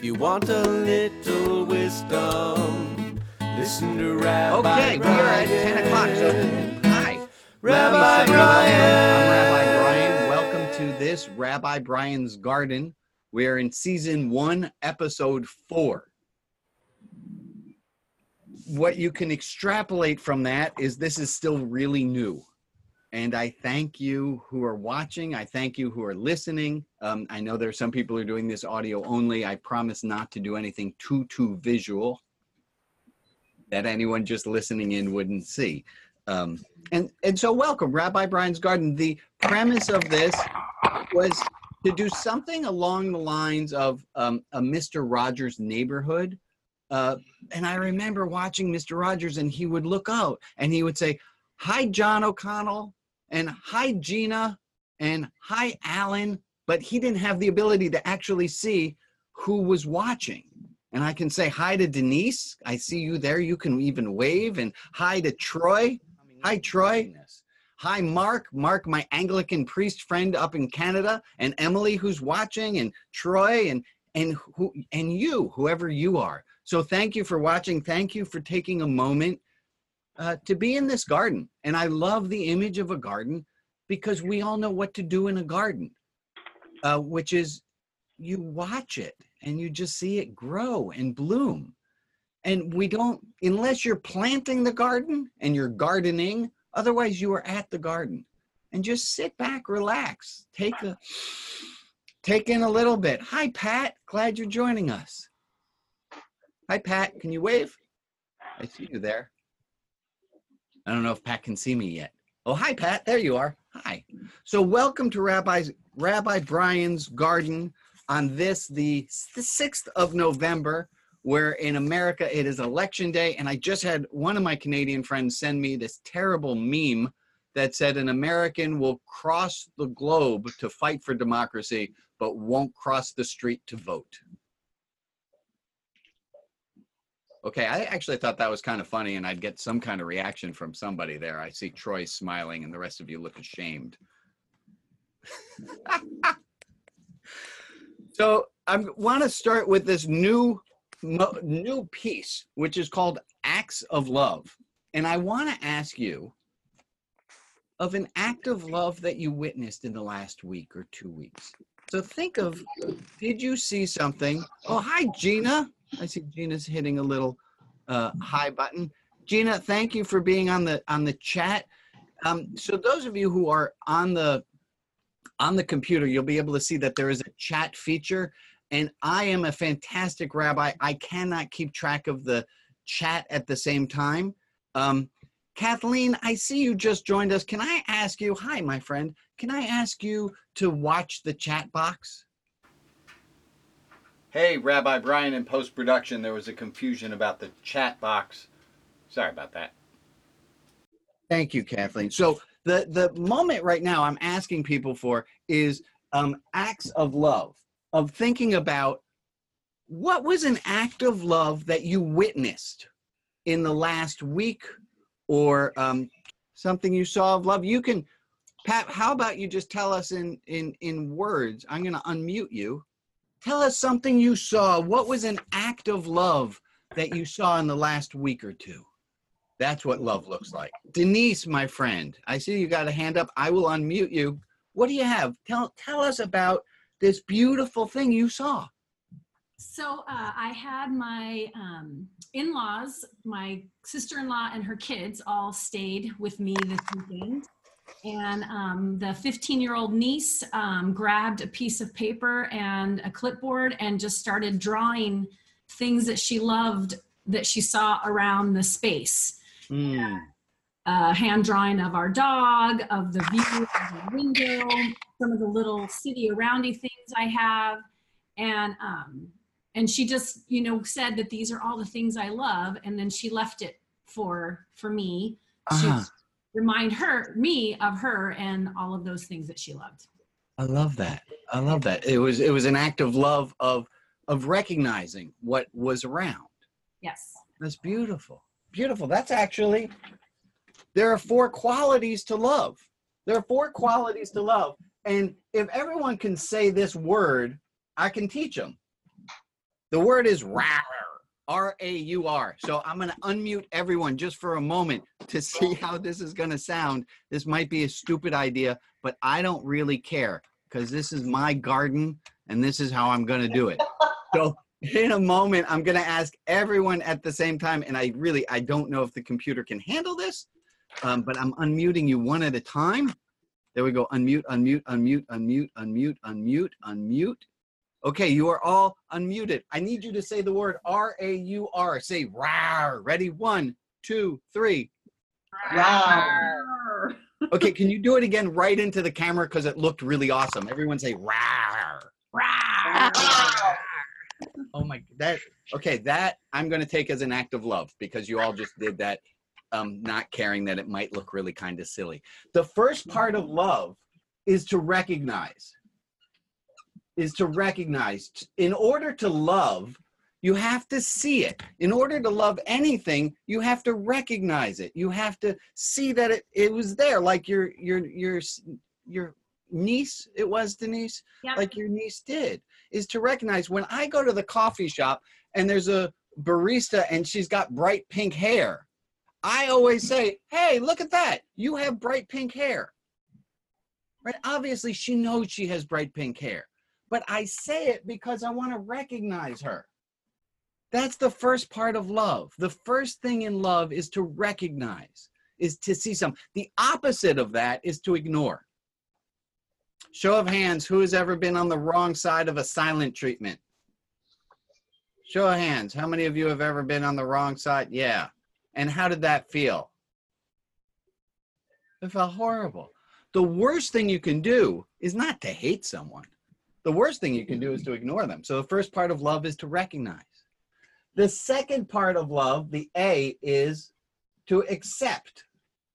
you want a little wisdom, listen to Rabbi Okay, we are at 10 o'clock, so hi. Rabbi Brian. I'm Rabbi Brian. Brian. Welcome to this Rabbi Brian's Garden. We are in season 1, episode 4. What you can extrapolate from that is this is still really new. And I thank you who are watching. I thank you who are listening. I know there are some people who are doing this audio only. I promise not to do anything too visual that anyone just listening in wouldn't see. And so welcome, Rabbi Brian's Garden. The premise of this was to do something along the lines of a Mr. Rogers Neighborhood. And I remember watching Mr. Rogers, and he would look out and he would say, "Hi, John O'Connell," and "Hi, Gina," and "Hi, Alan," but he didn't have the ability to actually see who was watching. And I can say hi to Denise. I see you there. You can even wave. And hi to Troy. Hi, Troy. Hi, Mark. Mark, my Anglican priest friend up in Canada, and Emily, who's watching, and Troy, and you, whoever you are. So thank you for watching. Thank you for taking a moment to be in this garden. And I love the image of a garden because we all know what to do in a garden, which is you watch it and you just see it grow and bloom. And we don't, unless you're planting the garden and you're gardening, otherwise you are at the garden. And just sit back, relax, take in a little bit. Hi, Pat. Glad you're joining us. Hi, Pat. Can you wave? I see you there. I don't know if Pat can see me yet. Oh, hi, Pat. There you are. Hi. So welcome to Rabbi Brian's Garden on this, the 6th of November, where in America it is election day. And I just had one of my Canadian friends send me this terrible meme that said an American will cross the globe to fight for democracy, but won't cross the street to vote. Okay, I actually thought that was kind of funny, and I'd get some kind of reaction from somebody there. I see Troy smiling, and the rest of you look ashamed. So I want to start with this new piece, which is called Acts of Love. And I want to ask you of an act of love that you witnessed in the last week or 2 weeks. So think of, did you see something? Oh, hi, Gina. I see Gina's hitting a little hi button. Gina, thank you for being on the chat. So those of you who are on the computer, you'll be able to see that there is a chat feature. And I am a fantastic rabbi. I cannot keep track of the chat at the same time. Kathleen, I see you just joined us. Can I ask you, hi, my friend, can I ask you to watch the chat box? Hey, Rabbi Brian, in post-production, there was a confusion about the chat box. Sorry about that. Thank you, Kathleen. So the moment right now I'm asking people for is acts of love, of thinking about what was an act of love that you witnessed in the last week or something you saw of love. You can, Pat, how about you just tell us in words? I'm going to unmute you. Tell us something you saw. What was an act of love that you saw in the last week or two? That's what love looks like. Denise, my friend, I see you got a hand up. I will unmute you. What do you have? Tell us about this beautiful thing you saw. So I had my in-laws, my sister-in-law and her kids all stayed with me this weekend. And the 15-year-old niece grabbed a piece of paper and a clipboard and just started drawing things that she loved that she saw around the space. Hand drawing of our dog, of the view of the window, some of the little city aroundy things I have. And she just, said that these are all the things I love. And then she left it for me. She remind me of her and all of those things that she loved. I love that. I love that. It was an act of love of recognizing what was around. Yes. That's beautiful. Beautiful. That's actually, there are 4 qualities to love. There are 4 qualities to love. And if everyone can say this word, I can teach them. The word is raur, R-A-U-R. So I'm going to unmute everyone just for a moment to see how this is going to sound. This might be a stupid idea, but I don't really care because this is my garden and this is how I'm going to do it. So in a moment, I'm going to ask everyone at the same time. And I don't know if the computer can handle this, but I'm unmuting you one at a time. There we go. Unmute, unmute, unmute, unmute, unmute, unmute, unmute. Okay, you are all unmuted. I need you to say the word R-A-U-R. Say rawr. Ready? 1, 2, 3. Rawr. Okay, can you do it again right into the camera because it looked really awesome? Everyone say rawr. Rawr. Oh my, that I'm going to take as an act of love because you all just did that, not caring that it might look really kind of silly. The first part of love is to recognize. In order to love, you have to see it. In order to love anything, you have to recognize it. You have to see that it was there, like your niece, it was Denise, Yep. like your niece did, is to recognize when I go to the coffee shop and there's a barista and she's got bright pink hair, I always say, hey, look at that. You have bright pink hair. Right? Obviously, she knows she has bright pink hair. But I say it because I want to recognize her. That's the first part of love. The first thing in love is to recognize, is to see something. The opposite of that is to ignore. Show of hands, who has ever been on the wrong side of a silent treatment? Show of hands, how many of you have ever been on the wrong side? Yeah. And how did that feel? It felt horrible. The worst thing you can do is not to hate someone. The worst thing you can do is to ignore them. So the first part of love is to recognize. The second part of love, the A, is to accept.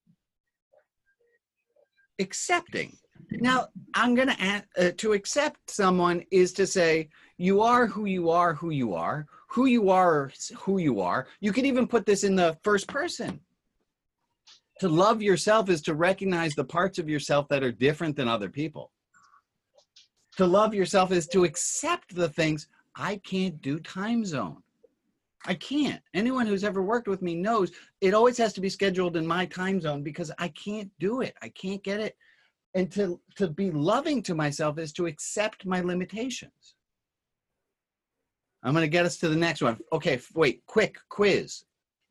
Accepting. Now, I'm going to accept someone is to say, you are who you are, who you are. Who you are, who you are. You could even put this in the first person. To love yourself is to recognize the parts of yourself that are different than other people. To love yourself is to accept the things. I can't do time zone. I can't. Anyone who's ever worked with me knows it always has to be scheduled in my time zone because I can't do it. I can't get it. And to be loving to myself is to accept my limitations. I'm going to get us to the next one. Okay, wait, quick quiz.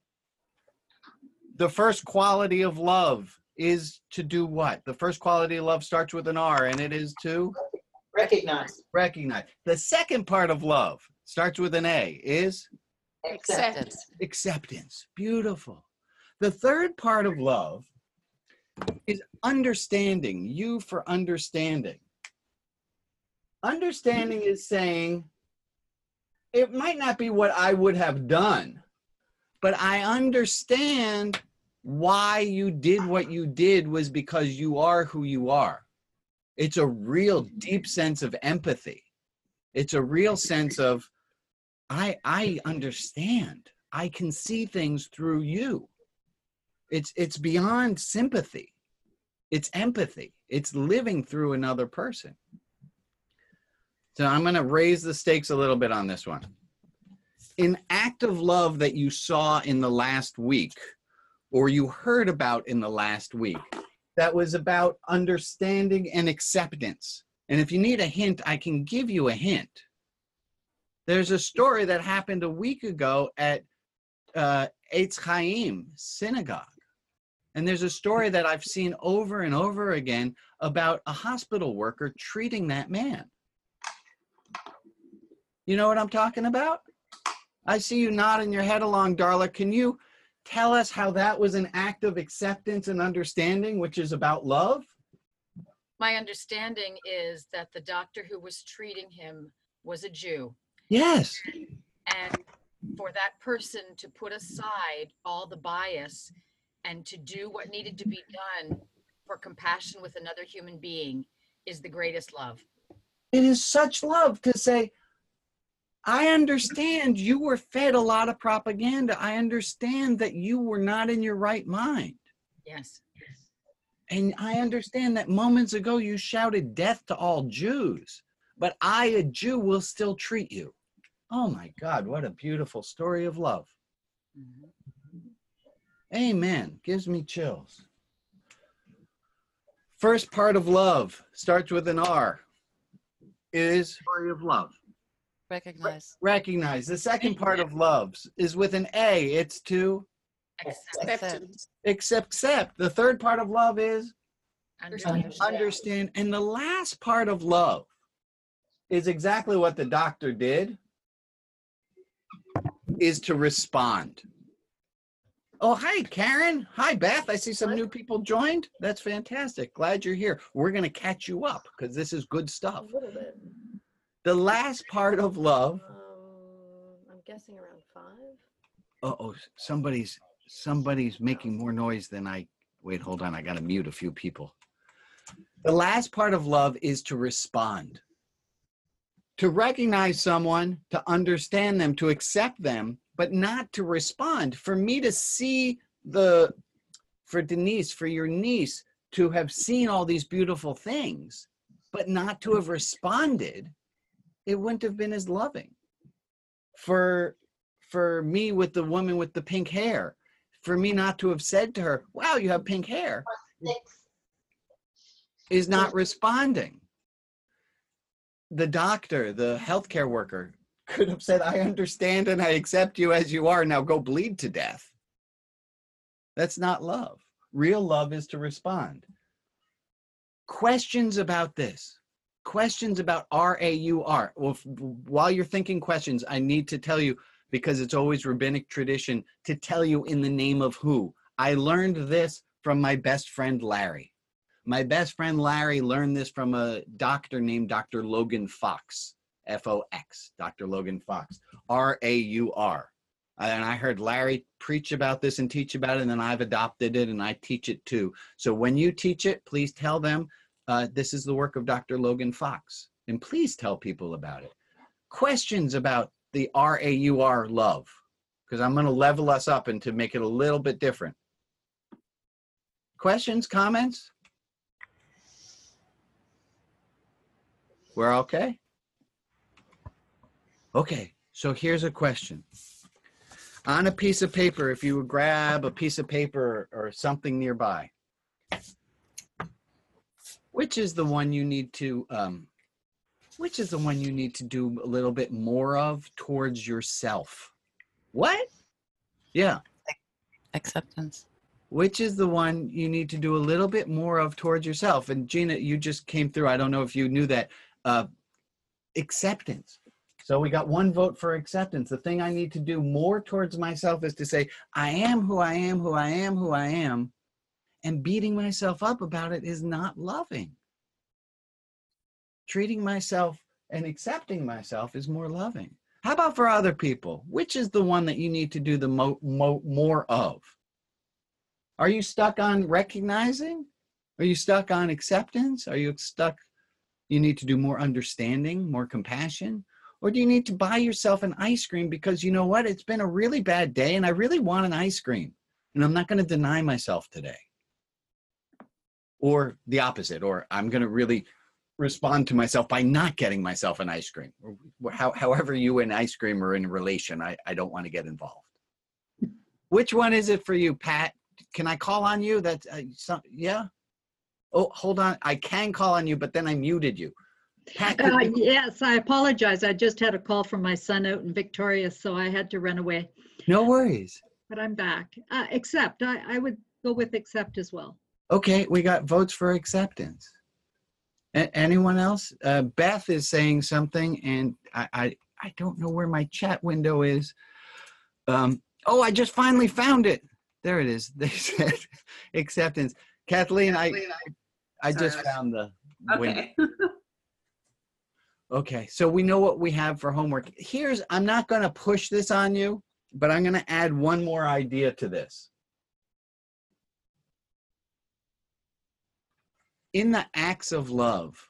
The first quality of love is to do what? The first quality of love starts with an R, and it is to? Recognize. Recognize. The second part of love starts with an A, is? Acceptance. Acceptance. Beautiful. The third part of love is understanding. U for understanding. Understanding is saying, it might not be what I would have done, but I understand why you did what you did was because you are who you are. It's a real deep sense of empathy. It's a real sense of, I understand. I can see things through you. It's beyond sympathy. It's empathy. It's living through another person. So I'm going to raise the stakes a little bit on this one. An act of love that you saw in the last week, or you heard about in the last week, that was about understanding and acceptance. And if you need a hint, I can give you a hint. There's a story that happened a week ago at Eitz Chaim Synagogue. And there's a story that I've seen over and over again about a hospital worker treating that man. You know what I'm talking about? I see you nodding your head along, Darla. Can you tell us how that was an act of acceptance and understanding, which is about love? My understanding is that the doctor who was treating him was a Jew. Yes. And for that person to put aside all the bias and to do what needed to be done for compassion with another human being is the greatest love. It is such love to say, I understand you were fed a lot of propaganda. I understand that you were not in your right mind. Yes. And I understand that moments ago you shouted death to all Jews, but I, a Jew, will still treat you. Oh my God, what a beautiful story of love. Mhm. Amen. Gives me chills. First part of love starts with an R. Is story of love. Recognize. Recognize. The second part of loves is with an A. It's to Acceptance. accept. The third part of love is Understand. understand. And the last part of love is exactly what the doctor did, is to respond. Oh, hi, Karen. Hi, Beth. I see some new people joined. That's fantastic. Glad you're here. We're going to catch you up because this is good stuff. A little bit. The last part of love. I'm guessing around 5. Uh-oh, somebody's making more noise than I. Wait, hold on. I got to mute a few people. The last part of love is to respond. To recognize someone, to understand them, to accept them, but not to respond. For me to see for Denise, for your niece, to have seen all these beautiful things, but not to have responded, it wouldn't have been as loving. For me with the woman with the pink hair, for me not to have said to her, wow, you have pink hair, is not responding. The doctor, the healthcare worker could have said, I understand and I accept you as you are. Now go bleed to death. That's not love. Real love is to respond. Questions about this. Questions about R-A-U-R. Well, while you're thinking questions, I need to tell you, because it's always rabbinic tradition, to tell you in the name of who. I learned this from my best friend, Larry. My best friend, Larry, learned this from a doctor named Dr. Logan Fox, F-O-X, Dr. Logan Fox, R-A-U-R. And I heard Larry preach about this and teach about it, and then I've adopted it and I teach it too. So when you teach it, please tell them this is the work of Dr. Logan Fox. And please tell people about it. Questions about the R-A-U-R love, because I'm going to level us up and to make it a little bit different. Questions, comments? We're okay? Okay, so here's a question. On a piece of paper, if you would grab a piece of paper or something nearby, which is the one you need to do a little bit more of towards yourself? What? Yeah. Acceptance. Which is the one you need to do a little bit more of towards yourself? And Gina, you just came through. I don't know if you knew that. Acceptance. So we got one vote for acceptance. The thing I need to do more towards myself is to say, I am who I am, who I am, who I am. And beating myself up about it is not loving. Treating myself and accepting myself is more loving. How about for other people? Which is the one that you need to do the more of? Are you stuck on recognizing? Are you stuck on acceptance? Are you stuck, you need to do more understanding, more compassion? Or do you need to buy yourself an ice cream because you know what? It's been a really bad day and I really want an ice cream. And I'm not going to deny myself today. Or the opposite, or I'm going to really respond to myself by not getting myself an ice cream. Or however you and ice cream are in a relation, I don't want to get involved. Which one is it for you, Pat? Can I call on you? That's yeah? Oh, hold on. I can call on you, but then I muted you. Pat, Yes, I apologize. I just had a call from my son out in Victoria, so I had to run away. No worries. But I'm back. Accept. I would go with accept as well. Okay, we got votes for acceptance. Anyone else? Beth is saying something, and I don't know where my chat window is. Oh, I just finally found it. There it is. They said acceptance. Kathleen, I just found the window. Okay, so we know what we have for homework. I'm not going to push this on you, but I'm going to add one more idea to this. In the acts of love,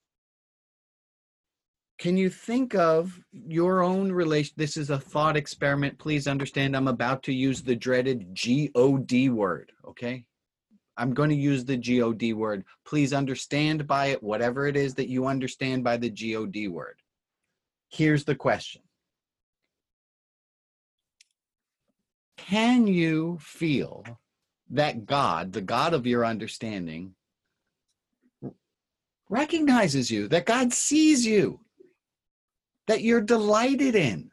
can you think of your own relation? This is a thought experiment. Please understand I'm about to use the dreaded G-O-D word, okay? I'm going to use the G-O-D word. Please understand by it whatever it is that you understand by the G-O-D word. Here's the question. can you feel that God, the God of your understanding, recognizes you, that God sees you, that you're delighted in?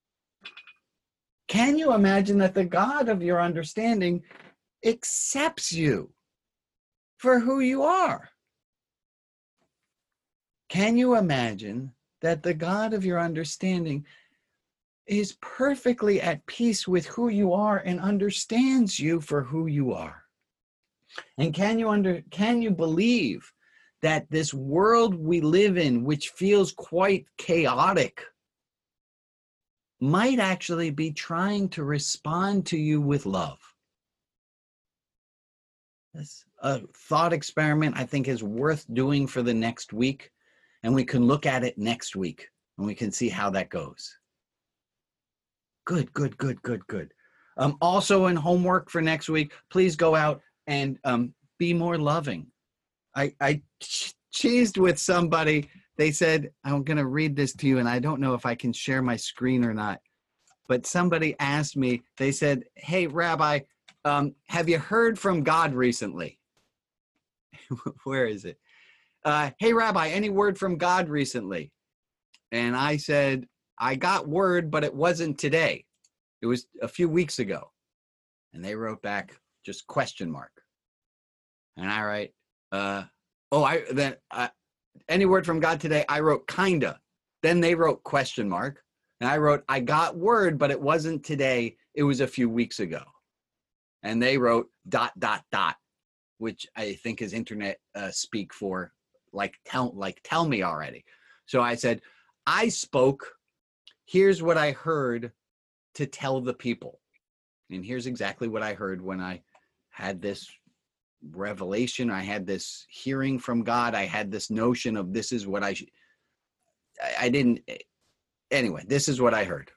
Can you imagine that the God of your understanding accepts you for who you are? Can you imagine that the God of your understanding is perfectly at peace with who you are and understands you for who you are? And can you believe that this world we live in, which feels quite chaotic, might actually be trying to respond to you with love? That's a thought experiment I think is worth doing for the next week. And we can look at it next week and we can see how that goes. Good. Also in homework for next week, please go out and be more loving. I cheesed with somebody. They said, I'm going to read this to you, and I don't know if I can share my screen or not. But somebody asked me, they said, hey, Rabbi, have you heard from God recently? Where is it? Hey, Rabbi, any word from God recently? And I said, I got word, but it wasn't today. It was a few weeks ago. And they wrote back just question mark. And I write, any word from God today? I wrote kinda. Then they wrote question mark. And I wrote, I got word, but it wasn't today. It was a few weeks ago. And they wrote ... which I think is internet speak for tell me already. So I said, I spoke. Here's what I heard to tell the people. And here's exactly what I heard when I had this revelation. I had this hearing from God. I had this notion of this is what I didn't. Anyway, this is what I heard.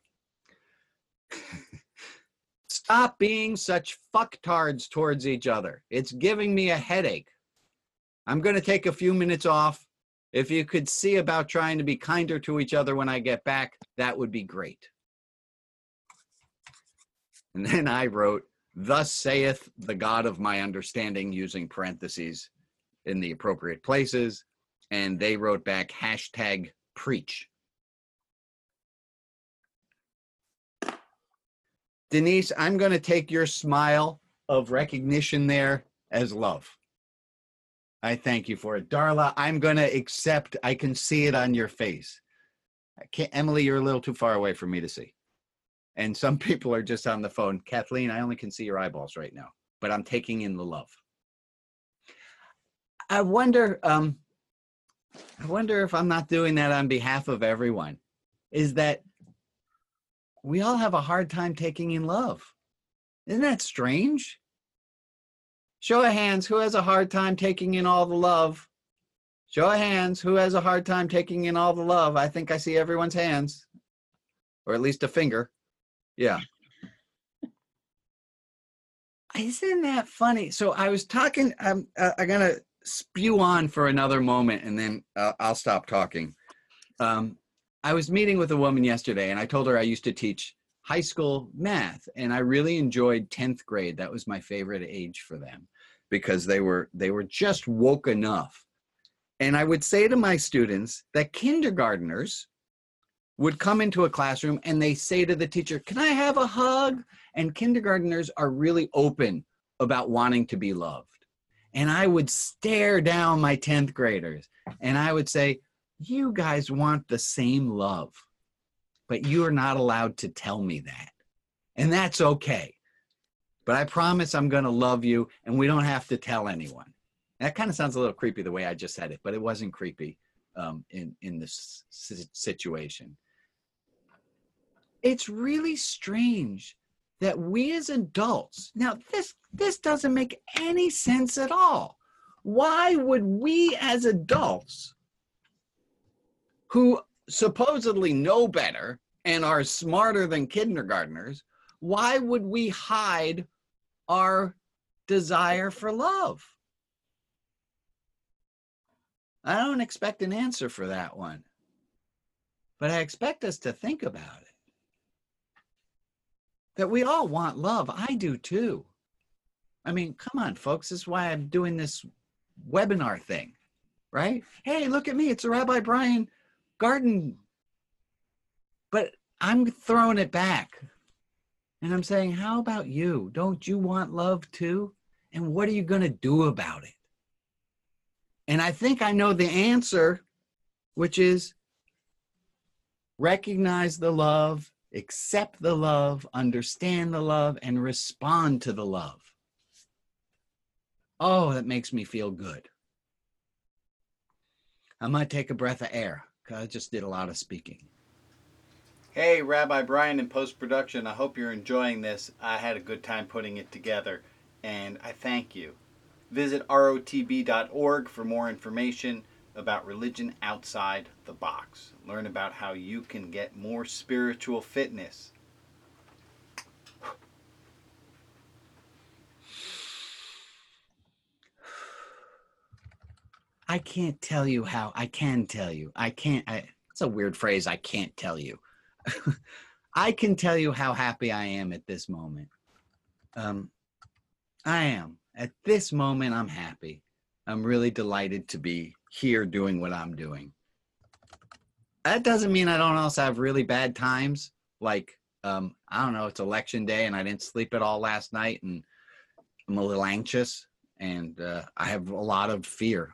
Stop being such fucktards towards each other. It's giving me a headache. I'm going to take a few minutes off. If you could see about trying to be kinder to each other when I get back, that would be great. And then I wrote, thus saith the God of my understanding, using parentheses in the appropriate places. And they wrote back, #preach. Denise, I'm going to take your smile of recognition there as love. I thank you for it. Darla, I'm going to accept. I can see it on your face. Emily, you're a little too far away for me to see. And some people are just on the phone. Kathleen, I only can see your eyeballs right now, but I'm taking in the love. I wonder if I'm not doing that on behalf of everyone, is that we all have a hard time taking in love. Isn't that strange? Show of hands, who has a hard time taking in all the love? Show of hands, who has a hard time taking in all the love? I think I see everyone's hands, or at least a finger. Yeah. Isn't that funny? So I was talking, I'm going to spew on for another moment and then I'll stop talking. I was meeting with a woman yesterday and I told her I used to teach high school math and I really enjoyed 10th grade. That was my favorite age for them because they were just woke enough. And I would say to my students that kindergartners would come into a classroom and they say to the teacher, can I have a hug? And kindergartners are really open about wanting to be loved. And I would stare down my 10th graders and I would say, you guys want the same love, but you are not allowed to tell me that. And that's okay. But I promise I'm going to love you and we don't have to tell anyone. That kind of sounds a little creepy the way I just said it, but it wasn't creepy in this situation. It's really strange that we as adults, now this doesn't make any sense at all. Why would we as adults who supposedly know better and are smarter than kindergartners, why would we hide our desire for love? I don't expect an answer for that one, but I expect us to think about it. that we all want love. I do too. I mean, come on, folks. This is why I'm doing this webinar thing, right? Hey, look at me. It's the Rabbi Brian Garden. But I'm throwing it back. And I'm saying, how about you? Don't you want love too? And what are you going to do about it? And I think I know the answer, which is recognize the love, accept the love, understand the love, and respond to the love. Oh, that makes me feel good. I'm going to take a breath of air because I just did a lot of speaking. Hey, Rabbi Brian in post-production. I hope you're enjoying this. I had a good time putting it together, and I thank you. Visit rotb.org for more information about religion outside the box. Learn about how you can get more spiritual fitness. I can't tell you how. I can tell you. It's a weird phrase. I can't tell you. I can tell you how happy I am at this moment. I am. At this moment, I'm happy. I'm really delighted to be here doing what I'm doing. That doesn't mean I don't also have really bad times. Like, I don't know, it's election day and I didn't sleep at all last night and I'm a little anxious and I have a lot of fear.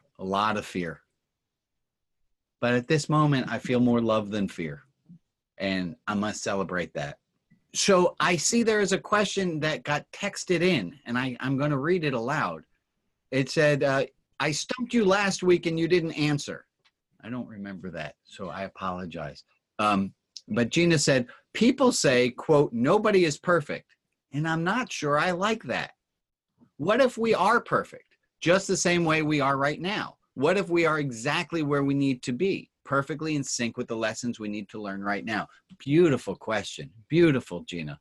But at this moment, I feel more love than fear. And I must celebrate that. So I see there is a question that got texted in, and I'm going to read it aloud. It said, I stumped you last week and you didn't answer. I don't remember that, so I apologize. But Gina said, people say, quote, nobody is perfect. And I'm not sure I like that. What if we are perfect, just the same way we are right now? What if we are exactly where we need to be, perfectly in sync with the lessons we need to learn right now? Beautiful question. Beautiful, Gina.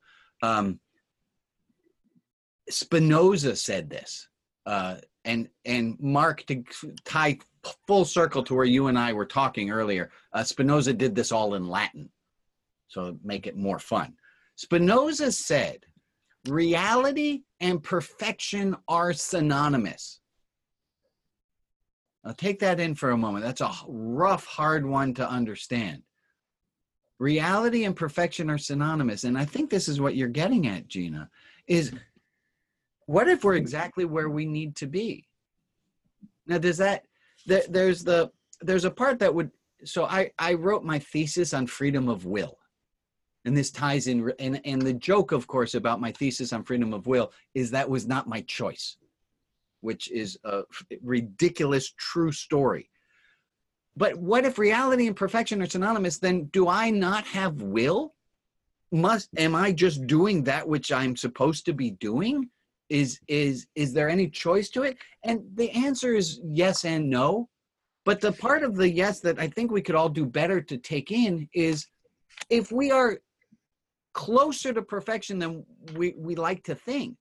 Spinoza said this. And Mark, to tie full circle to where you and I were talking earlier, Spinoza did this all in Latin, so make it more fun. Spinoza said, reality and perfection are synonymous. I'll take that in for a moment. That's a rough, hard one to understand. Reality and perfection are synonymous. And I think this is what you're getting at, Gina, is what if we're exactly where we need to be? Now, there's a part that would, so I wrote my thesis on freedom of will. And this ties in, and the joke, of course, about my thesis on freedom of will is that was not my choice, which is a ridiculous true story. But what if reality and perfection are synonymous? Then do I not have will? Am I just doing that which I'm supposed to be doing? Is there any choice to it? And the answer is yes and no. But the part of the yes that I think we could all do better to take in is if we are closer to perfection than we like to think,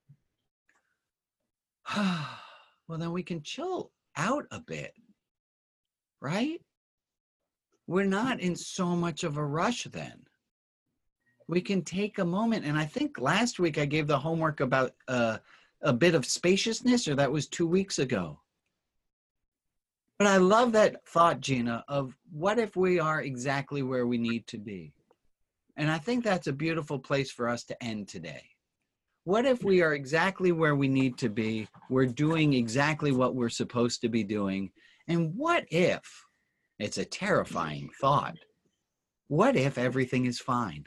well, then we can chill out a bit, right? We're not in so much of a rush then. We can take a moment. And I think last week I gave the homework about a bit of spaciousness, or that was 2 weeks ago. But I love that thought, Gina, of what if we are exactly where we need to be? And I think that's a beautiful place for us to end today. What if we are exactly where we need to be? We're doing exactly what we're supposed to be doing. And what if, it's a terrifying thought, what if everything is fine?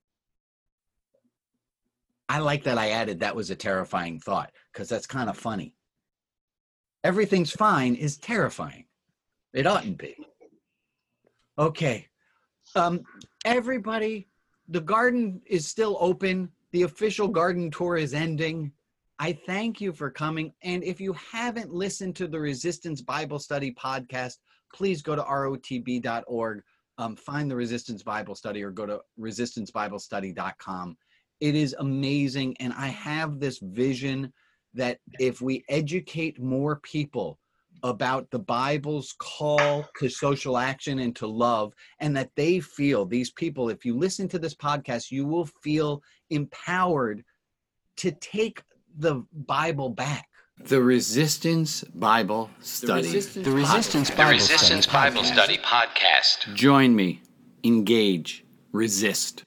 I like that I added that was a terrifying thought, because that's kind of funny. Everything's fine is terrifying. It oughtn't be. Okay. Everybody, the garden is still open. The official garden tour is ending. I thank you for coming. And if you haven't listened to the Resistance Bible Study podcast, please go to rotb.org, find the Resistance Bible Study, or go to resistancebiblestudy.com. It is amazing. And I have this vision that if we educate more people about the Bible's call to social action and to love, and that they feel, these people, if you listen to this podcast, you will feel empowered to take the Bible back. The Resistance Bible Study. The Resistance Bible Study podcast. Join me. Engage. Resist.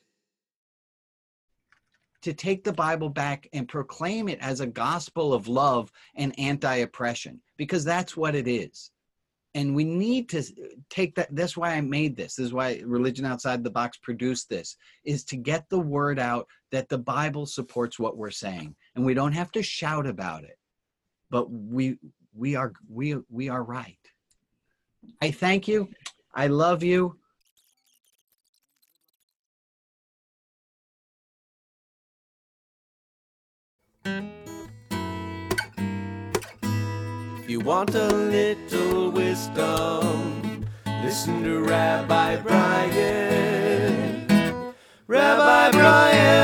To take the Bible back and proclaim it as a gospel of love and anti-oppression, because that's what it is. And we need to take that. That's why I made this. This is why Religion Outside the Box produced this, is to get the word out that the Bible supports what we're saying. And we don't have to shout about it, but we are right. I thank you. I love you. If you want a little wisdom, listen to Rabbi Brian. Rabbi Brian.